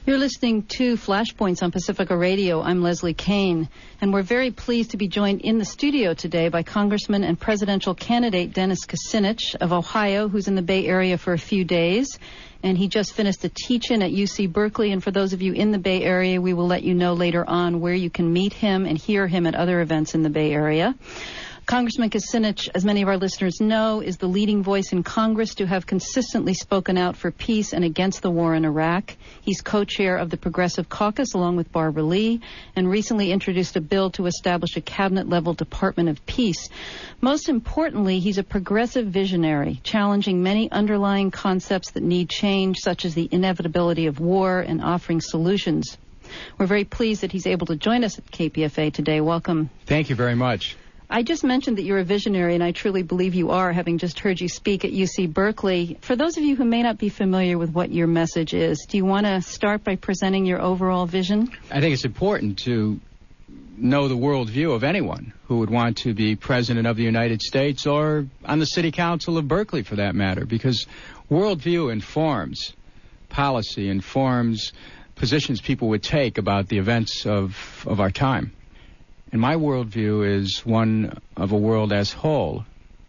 You're listening to Flashpoints on Pacifica Radio. I'm Leslie Kane, and we're very pleased to be joined in the studio today by Congressman and presidential candidate Dennis Kucinich of Ohio, who's in the Bay Area for a few days. And he just finished a teach-in at UC Berkeley, and for those of you in the Bay Area, we will let you know later on where you can meet him and hear him at other events in the Bay Area. Congressman Kucinich, as many of our listeners know, is the leading voice in Congress to have consistently spoken out for peace and against the war in Iraq. He's co-chair of the Progressive Caucus along with Barbara Lee, and recently introduced a bill to establish a cabinet-level Department of Peace. Most importantly, he's a progressive visionary, challenging many underlying concepts that need change, such as the inevitability of war, and offering solutions. We're very pleased that he's able to join us at KPFA today. Welcome. Thank you very much. I just mentioned that you're a visionary, and I truly believe you are, having just heard you speak at UC Berkeley. For those of you who may not be familiar with what your message is, do you want to start by presenting your overall vision? I think it's important to know the worldview of anyone who would want to be president of the United States or on the city council of Berkeley, for that matter, because worldview informs policy, informs positions people would take about the events of our time. And my worldview is one of a world as whole,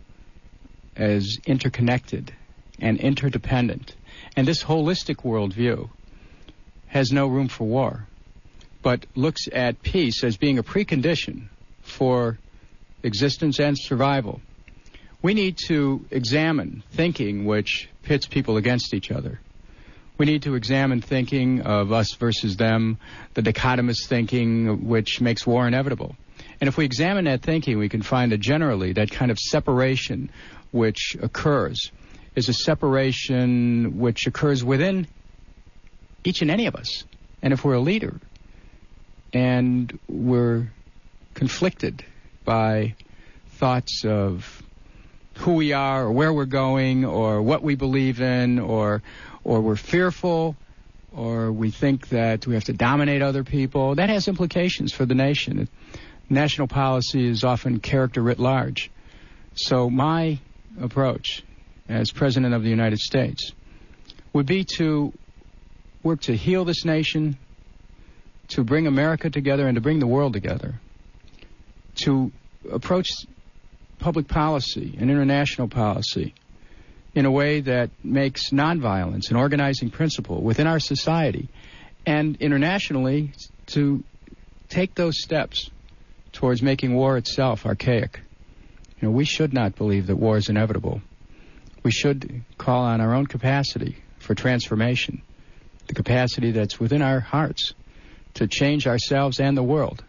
as interconnected and interdependent. And this holistic worldview has no room for war, but looks at peace as being a precondition for existence and survival. We need to examine thinking which pits people against each other. We need to examine thinking of us versus them, the dichotomous thinking which makes war inevitable. And if we examine that thinking, we can find that generally that kind of separation which occurs is a separation which occurs within each and any of us. And if we're a leader and we're conflicted by thoughts of who we are or where we're going or what we believe in, or we're fearful, or we think that we have to dominate other people, that has implications for the nation. National policy is often character writ large. So my approach as President of the United States would be to work to heal this nation, to bring America together and to bring the world together, to approach public policy and international policy in a way that makes nonviolence an organizing principle within our society, and internationally to take those steps towards making war itself archaic. You know, we should not believe that war is inevitable. We should call on our own capacity for transformation, the capacity that's within our hearts to change ourselves and the world.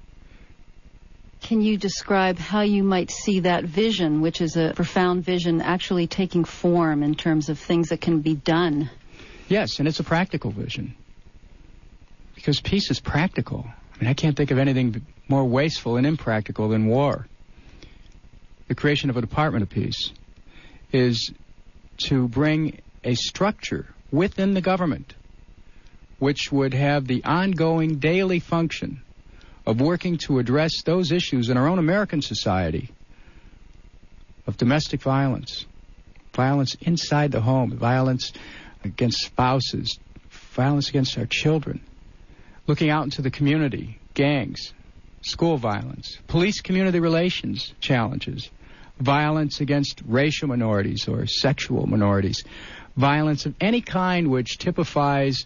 Can you describe how you might see that vision, which is a profound vision, actually taking form in terms of things that can be done? Yes, and it's a practical vision. Because peace is practical. I mean, I can't think of anything more wasteful and impractical than war. The creation of a Department of Peace is to bring a structure within the government which would have the ongoing daily function of working to address those issues in our own American society of domestic violence, violence inside the home, violence against spouses, violence against our children, looking out into the community, gangs, school violence, police-community relations challenges, violence against racial minorities or sexual minorities, violence of any kind which typifies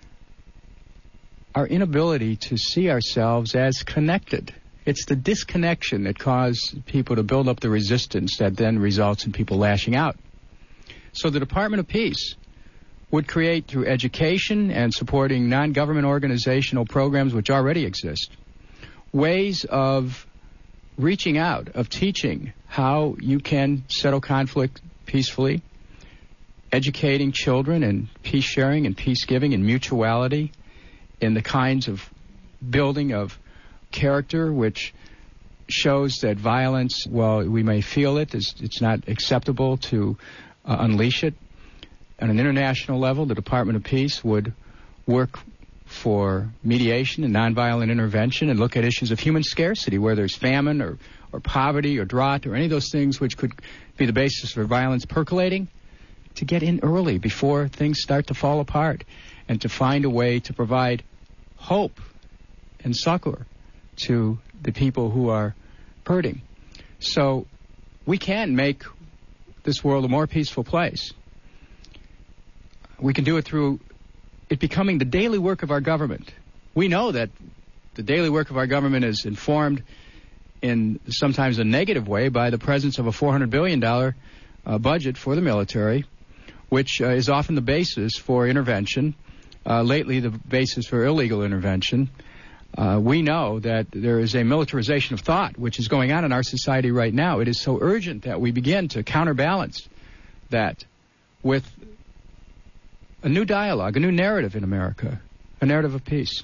our inability to see ourselves as connected. It's the disconnection that causes people to build up the resistance that then results in people lashing out. So the Department of Peace would create, through education and supporting non-government organizational programs which already exist, ways of reaching out, of teaching how you can settle conflict peacefully, educating children in peace sharing and peace giving and mutuality, in the kinds of building of character which shows that violence, while we may feel it, it's not acceptable to unleash it. On an international level, the Department of Peace would work for mediation and nonviolent intervention and look at issues of human scarcity, where there's famine or poverty or drought or any of those things which could be the basis for violence percolating, to get in early before things start to fall apart. and to find a way to provide hope and succor to the people who are hurting. So we can make this world a more peaceful place. We can do it through it becoming the daily work of our government. We know that the daily work of our government is informed in sometimes a negative way by the presence of a $400 billion budget for the military, which is often the basis for intervention, lately the basis for illegal intervention. We know that there is a militarization of thought which is going on in our society right now. It is so urgent that we begin to counterbalance that with a new dialogue, a new narrative in America, a narrative of peace.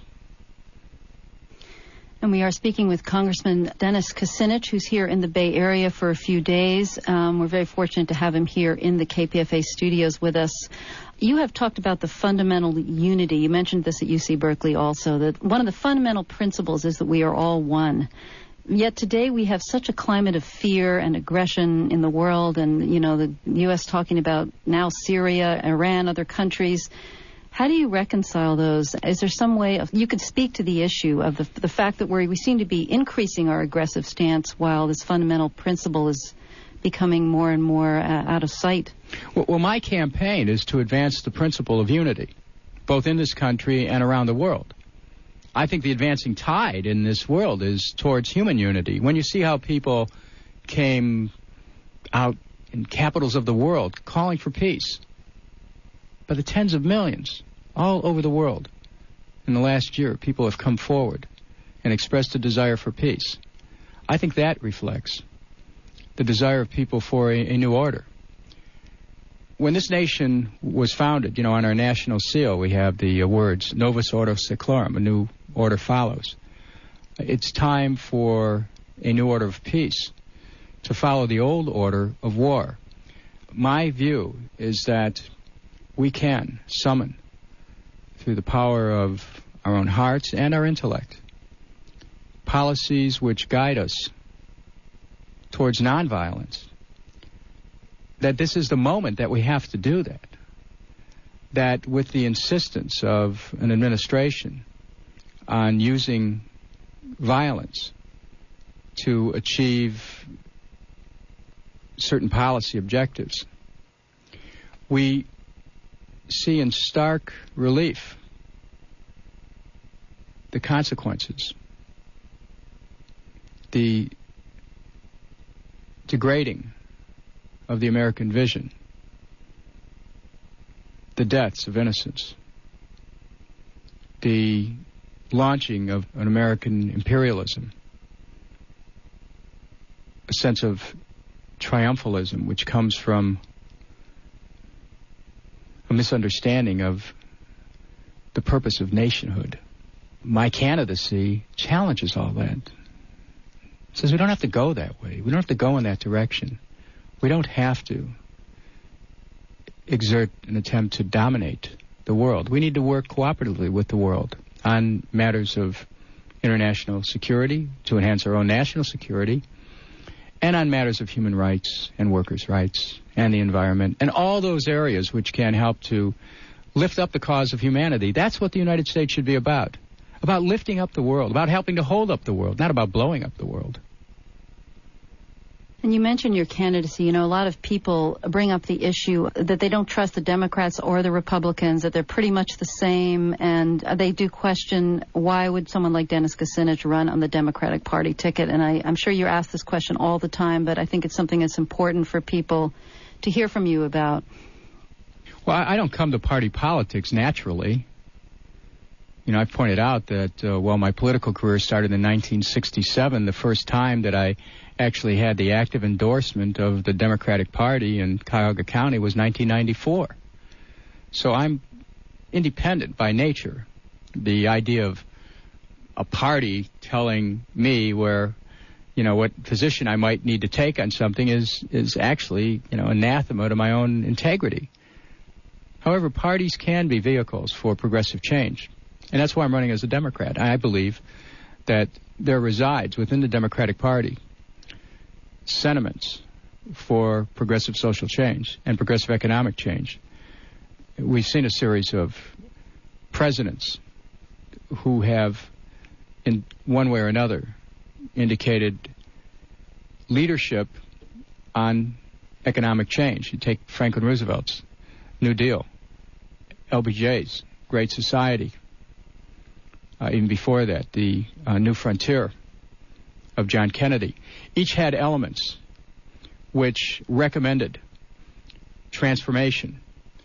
And we are speaking with Congressman Dennis Kucinich, who's here in the Bay Area for a few days. We're very fortunate to have him here in the KPFA studios with us. You have talked about the fundamental unity. You mentioned this at UC Berkeley also, that one of the fundamental principles is that we are all one. Yet today we have such a climate of fear and aggression in the world, and, you know, the U.S. talking about now Syria, Iran, other countries. How do you reconcile those? Is there some way you could speak to the issue of the fact that we seem to be increasing our aggressive stance while this fundamental principle is becoming more and more out of sight? Well, my campaign is to advance the principle of unity, both in this country and around the world. I think the advancing tide in this world is towards human unity. When you see how people came out in capitals of the world calling for peace, by the tens of millions all over the world in the last year, people have come forward and expressed a desire for peace. I think that reflects the desire of people for a new order. When this nation was founded, you know, on our national seal, we have the words, Novus Ordo Seclorum, a new order follows. It's time for a new order of peace to follow the old order of war. My view is that we can summon, through the power of our own hearts and our intellect, policies which guide us towards nonviolence. That this is the moment that we have to do that. That with the insistence of an administration on using violence to achieve certain policy objectives, we see in stark relief the consequences, the degrading of the American vision, the deaths of innocents, the launching of an American imperialism, a sense of triumphalism which comes from a misunderstanding of the purpose of nationhood. My candidacy challenges all that. It says we don't have to go that way. We don't have to go in that direction. We don't have to exert an attempt to dominate the world. We need to work cooperatively with the world on matters of international security, to enhance our own national security, and on matters of human rights and workers' rights and the environment, and all those areas which can help to lift up the cause of humanity. That's what the United States should be about lifting up the world, about helping to hold up the world, not about blowing up the world. And you mentioned your candidacy. You know, a lot of people bring up the issue that they don't trust the Democrats or the Republicans, that they're pretty much the same, and they do question why would someone like Dennis Kucinich run on the Democratic Party ticket. And I'm sure you're asked this question all the time, but I think it's something that's important for people to hear from you about. Well, I don't come to party politics naturally. You know, I've pointed out that, my political career started in 1967, the first time that I actually had the active endorsement of the Democratic Party in Cuyahoga County was 1994. So I'm independent by nature. The idea of a party telling me where, you know, what position I might need to take on something is actually, you know, anathema to my own integrity. However, parties can be vehicles for progressive change. And that's why I'm running as a Democrat. I believe that there resides within the Democratic Party sentiments for progressive social change and progressive economic change. We've seen a series of presidents who have, in one way or another, indicated leadership on economic change. You take Franklin Roosevelt's New Deal, LBJ's Great Society, even before that, the New Frontier of John Kennedy. Each had elements which recommended transformation.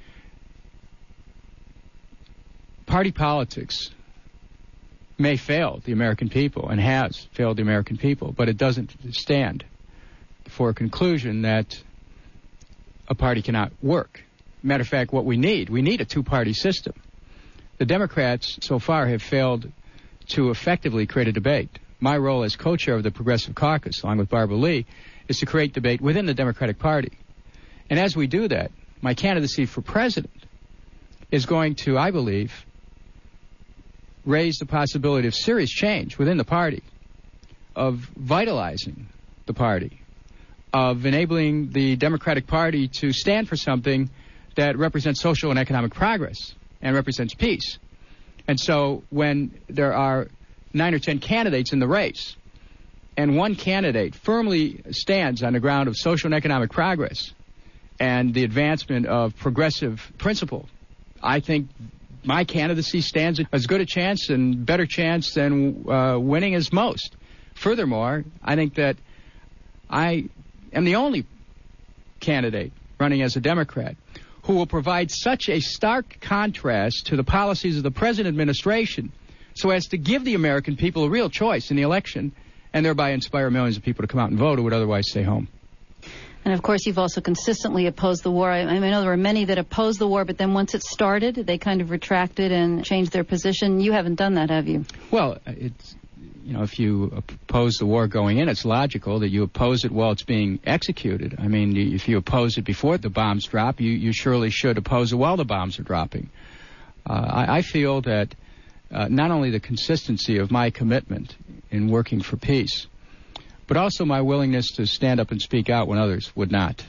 Party politics may fail the American people and has failed the American people, but it doesn't stand for a conclusion that a party cannot work. Matter of fact, what we need a two-party system. The Democrats so far have failed to effectively create a debate. My role as co-chair of the Progressive Caucus, along with Barbara Lee, is to create debate within the Democratic Party. And as we do that, my candidacy for president is going to, I believe, raise the possibility of serious change within the party, of vitalizing the party, of enabling the Democratic Party to stand for something that represents social and economic progress and represents peace. And so when there are 9 or 10 candidates in the race, and one candidate firmly stands on the ground of social and economic progress and the advancement of progressive principle, I think my candidacy stands as good a chance and better chance than winning as most. Furthermore, I think that I am the only candidate running as a Democrat who will provide such a stark contrast to the policies of the present administration so as to give the American people a real choice in the election and thereby inspire millions of people to come out and vote who would otherwise stay home. And, of course, you've also consistently opposed the war. I know there were many that opposed the war, but then once it started, they kind of retracted and changed their position. You haven't done that, have you? Well, it's, if you oppose the war going in, it's logical that you oppose it while it's being executed. I mean, if you oppose it before the bombs drop, you surely should oppose it while the bombs are dropping. I feel that not only the consistency of my commitment in working for peace, but also my willingness to stand up and speak out when others would not,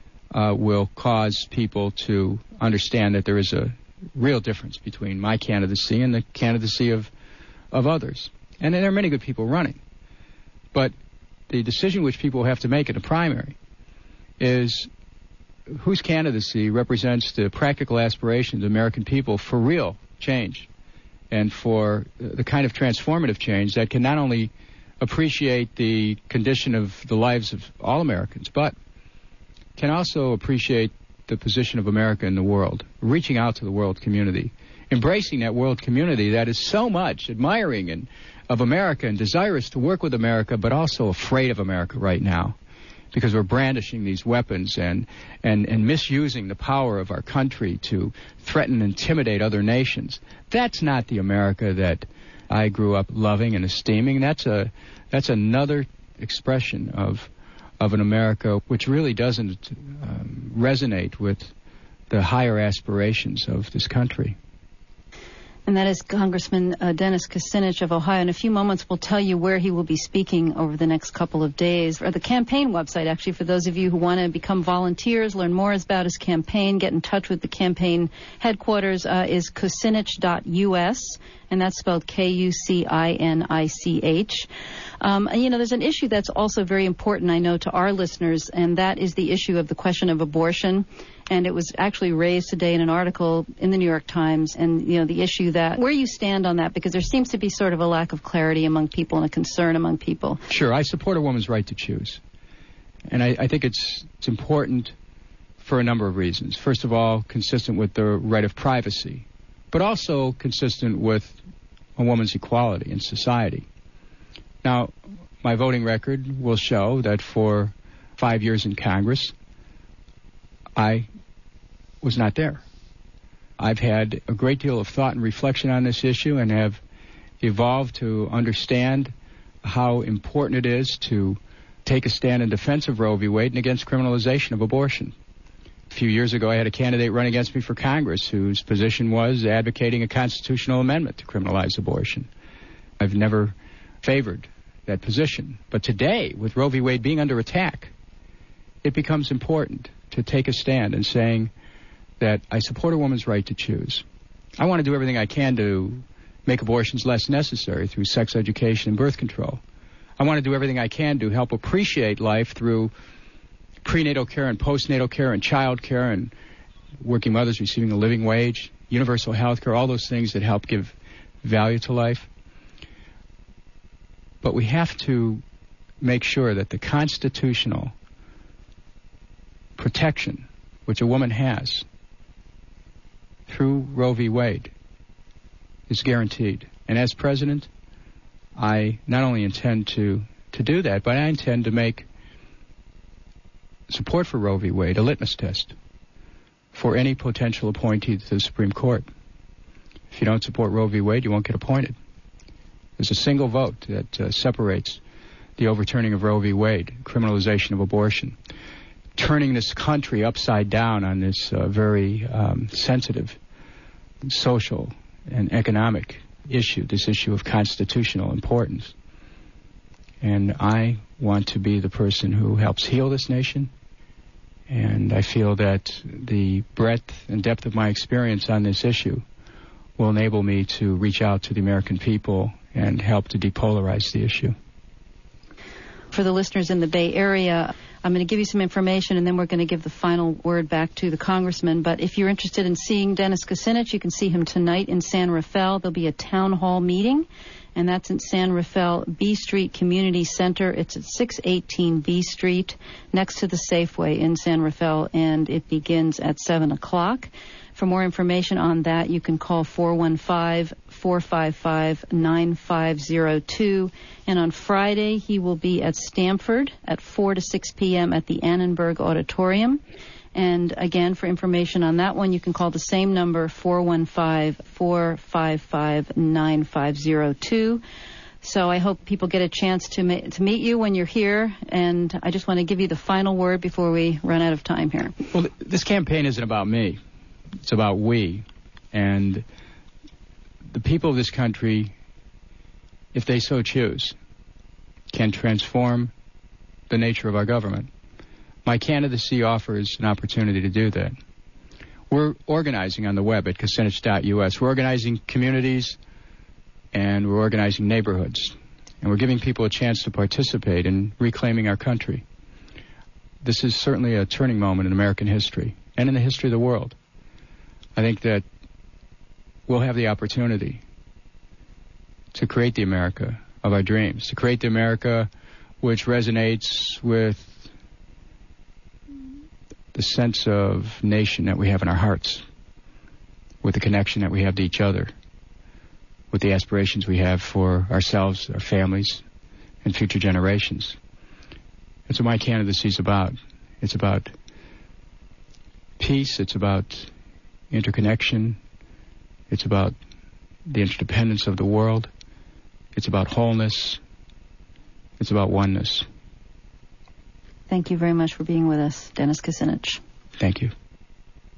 will cause people to understand that there is a real difference between my candidacy and the candidacy of others. And there are many good people running. But the decision which people have to make in the primary is whose candidacy represents the practical aspirations of American people for real change and for the kind of transformative change that can not only appreciate the condition of the lives of all Americans, but can also appreciate the position of America in the world, reaching out to the world community, embracing that world community that is so much admiring of America and desirous to work with America, but also afraid of America right now because we're brandishing these weapons and misusing the power of our country to threaten and intimidate other nations. That's not the America that I grew up loving and esteeming. That's another expression of an America which really doesn't resonate with the higher aspirations of this country. And that is Congressman Dennis Kucinich of Ohio. In a few moments, we'll tell you where he will be speaking over the next couple of days. Or the campaign website, actually, for those of you who want to become volunteers, learn more about his campaign, get in touch with the campaign headquarters, is kucinich.us, and that's spelled Kucinich. There's an issue that's also very important, I know, to our listeners, and that is the issue of the question of abortion. And it was actually raised today in an article in the New York Times, and, the issue that, where you stand on that, because there seems to be sort of a lack of clarity among people and a concern among people. Sure, I support a woman's right to choose. And I think it's important for a number of reasons. First of all, consistent with the right of privacy, but also consistent with a woman's equality in society. Now, my voting record will show that for 5 years in Congress, I was not there. I've had a great deal of thought and reflection on this issue and have evolved to understand how important it is to take a stand in defense of Roe v. Wade and against criminalization of abortion. A few years ago, I had a candidate run against me for Congress whose position was advocating a constitutional amendment to criminalize abortion. I've never favored that position. But today, with Roe v. Wade being under attack, it becomes important to take a stand in saying that I support a woman's right to choose. I want to do everything I can to make abortions less necessary through sex education and birth control. I want to do everything I can to help appreciate life through prenatal care and postnatal care and child care and working mothers receiving a living wage, universal health care, all those things that help give value to life. But we have to make sure that the constitutional protection which a woman has through Roe v. Wade is guaranteed. And as president, I not only intend to do that, but I intend to make support for Roe v. Wade a litmus test for any potential appointee to the Supreme Court. If you don't support Roe v. Wade, you won't get appointed. There's a single vote that separates the overturning of Roe v. Wade, criminalization of abortion, turning this country upside down on this very sensitive social and economic issue, this issue of constitutional importance. And I want to be the person who helps heal this nation. And I feel that the breadth and depth of my experience on this issue will enable me to reach out to the American people and help to depolarize the issue. For the listeners in the Bay Area, I'm going to give you some information, and then we're going to give the final word back to the congressman. But if you're interested in seeing Dennis Kucinich, you can see him tonight in San Rafael. There'll be a town hall meeting, and that's in San Rafael B Street Community Center. It's at 618 B Street, next to the Safeway in San Rafael, and it begins at 7 o'clock. For more information on that, you can call 415-455-9502. And on Friday, he will be at Stamford at 4 to 6 p.m. at the Annenberg Auditorium. And again, for information on that one, you can call the same number, 415-455-9502. So I hope people get a chance to meet you when you're here. And I just want to give you the final word before we run out of time here. Well, this campaign isn't about me. It's about we. And the people of this country, if they so choose, can transform the nature of our government. My candidacy offers an opportunity to do that. We're organizing on the web at Kucinich.us. We're organizing communities and we're organizing neighborhoods. And we're giving people a chance to participate in reclaiming our country. This is certainly a turning moment in American history and in the history of the world. I think that we'll have the opportunity to create the America of our dreams, to create the America which resonates with the sense of nation that we have in our hearts, with the connection that we have to each other, with the aspirations we have for ourselves, our families, and future generations. That's what my candidacy is about. It's about peace. It's about interconnection. It's about the interdependence of the world. It's about wholeness. It's about oneness. Thank you very much for being with us, Dennis Kucinich. Thank you.